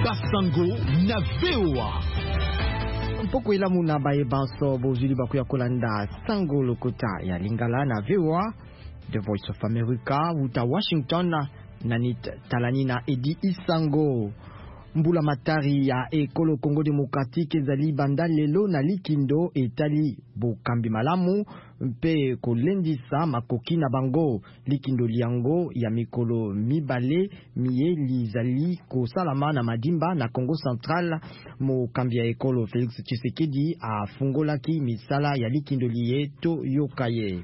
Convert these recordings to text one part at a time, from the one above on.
Basango na VOA. Mpoko ilamu na baye banso bozuli bakuya kolanda Sango Lokota ya Lingala na VOA. The Voice of America wuta Washington na nit talani na Edi Isango. Mbula matari ya ekolo Congo Democratique ezali banda lelo na likindo etali bokambi malamu mpe kolendisa makoki na bango likindo liango ya mikolo mibale miye lizali ko salama na madimba na Congo Central. Mokambi ya ekolo Félix Tshisekedi afungolaki misala ya likindo liye to yokaye.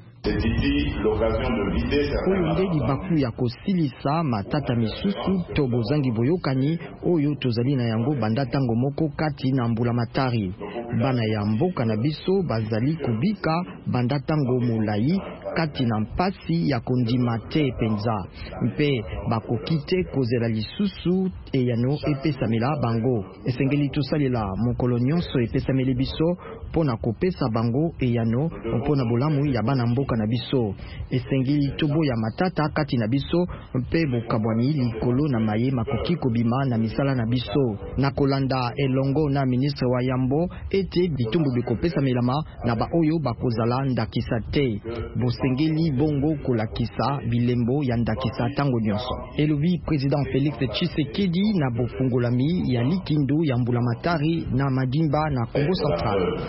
Oyo ndedi baku ya kosilisa matata misusu to bozangi boyokani oyo tozali na yango banda tango moko kati na mbula matari. Bana ya mboka na biso bazali kubika banda tango molai kati na mpasi ya kondima te penza. Mpe bakokite kozela lisusu eyano epesamela bango. Esengeli tosalela mokolo nyonso epesameli biso pona kopesa bango eyano pona bolamu ya bana mboka na biso. Esengeli tobo ya matata kati na biso mpe bokabwani likolo na maye makoki kobima na misala na biso. Na kolanda elongo na ministre wa Yambo ete bitumbu bikopesa melama na ba oyo bakozala ndakisa te. Bosengeli bongo kolakisa bilembo ya ndakisa tango nyonso. Elobi président Félix Tshisekedi na bofungolami ya likindu ya mbula matari na madimba na Congo Central.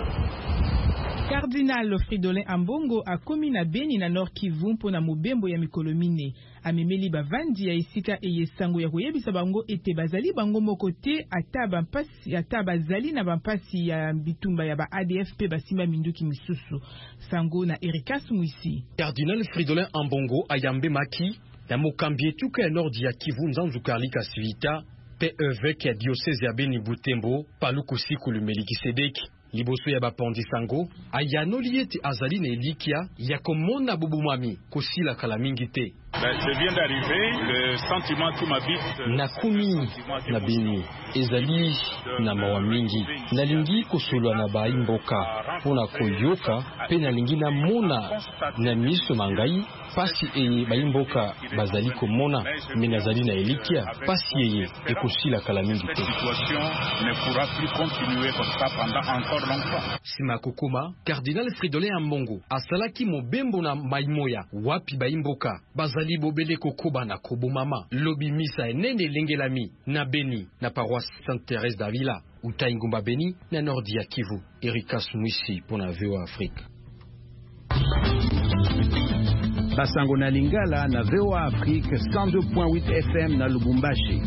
Cardinal Fridolin Ambongo a komi na Beni na Nord Kivu mpona mobembo ya mikolo mine. Amemeli bavandi ya isika eye sango ya koyebisa bango ete bazali bango moko te ata bazali na bampasi ya bitumba ya ba ADF pe basima minduki misusu. Sango na Erika Sumwisi. Cardinal Fridolin Ambongo ayambe maki na mokambi etuka ya Nord ya Kivu nzanzu karlika sivita pe evêque ya diocèse ya Beni Butembo paluku siku Melkisedeki. Liboso ya bapondi sango ayano liete azali na elikia ya komona bubumami kosila kala mingi te. Je viens d'arriver, le sentiment qui m'habite na kumi na Beni ezali na mawa mingi nalingi kosolwa na baimboka pona koyoka pe nalingi na mona na miso mangai pasi eye baimboka bazali komona me nazali na elikia pasi eye ekosila kala mingi te. Ne pourra plus continuer comme ça pendant encore longtemps. Sima kokoma Cardinal Fridolin Ambongo asalaki mobembo na maimoya wapi baimboka bazali bobele kokoba na kobomama lobi misa enene lengelami na Beni na paroisse Sainte-Thérèse d'Avila uta ingumba Beni na Nord ya Kivu. Erika Sumwisi pona VOA Afrique. Basango na Lingala na VOA Afrique 102.8 FM na Lubumbashi.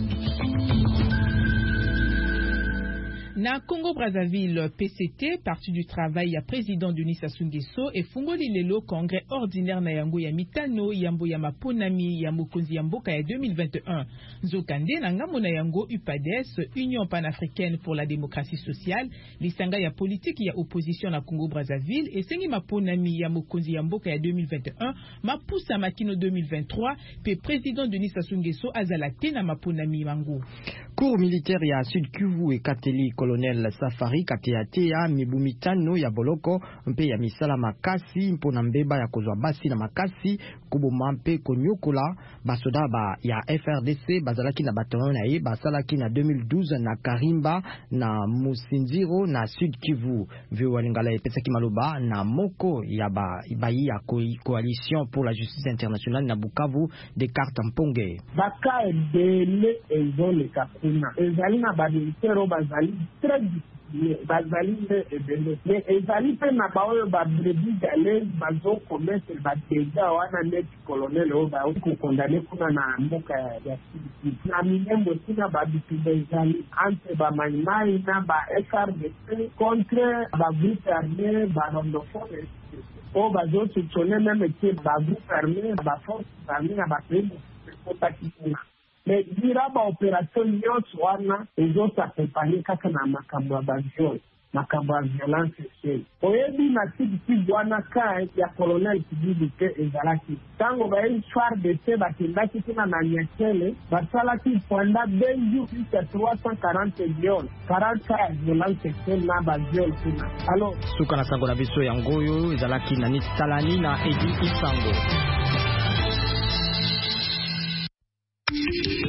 Na Congo Brazzaville, PCT, Parti du Travail ya président Denis Sassou Nguesso et fungoli lelo congrès ordinaire na yango ya mitano yambo ya maponami ya mokonzi ya mboka ya 2021. Nzokande na ngambo na yango UPADES, Union panafricaine pour la démocratie sociale, lisanga ya politique ya opposition na Congo Brazzaville et sengi maponami ya mokonzi ya mboka ya 2021, mapusa makino 2023, pe président Denis Sassou Nguesso azala te na maponami mango. Cour militaire ya Sud Kivu ekateli Colonel Safari kateatea mibumitano ya boloko mpe ya misala makasi mpona mbeba ya kozwa basi na makasi kuboma mpe konyokola basoda ba ya FRDC bazalaki na bataillon na ye basalaki na 2012 na Karimba na Musinziro na Sud Kivu. VOA Lingala epesaki maloba na moko ya bayi ya coalition pour la justice internationale na Bukavu Descartes Mponge. Baka ebele ezole kakuna ezali na badilitero bazali très difficile bazali ebele mais ezali pe na baoyo babrebi gale bazo commettre badega wana neti colonel oba ko condamné kuna na mboka ya Sud na minembo sina babitu ezali entre ba maimai na ba FRDC contre ba groupe armé ba rondofone o bazo soutene même que ba groupe armé ba force armée na ba pays kotakina. Mais dira ba opération nyonso wana ezota accompagner kaka na makambo ya baviol makambo ya violence sexuelle. Oyebi na Sud wana ka ya colonel Kibibi te ezalaki tango ba FARDC bakendaki kuna na Nyakele basalaki pendant 2 jours jusqu'à 340 viols 40 cas de violence sexuelle na baviol kuna. Alors suka na sango na biso ya ngoyo ezalaki na Nisalani na Edi Isango.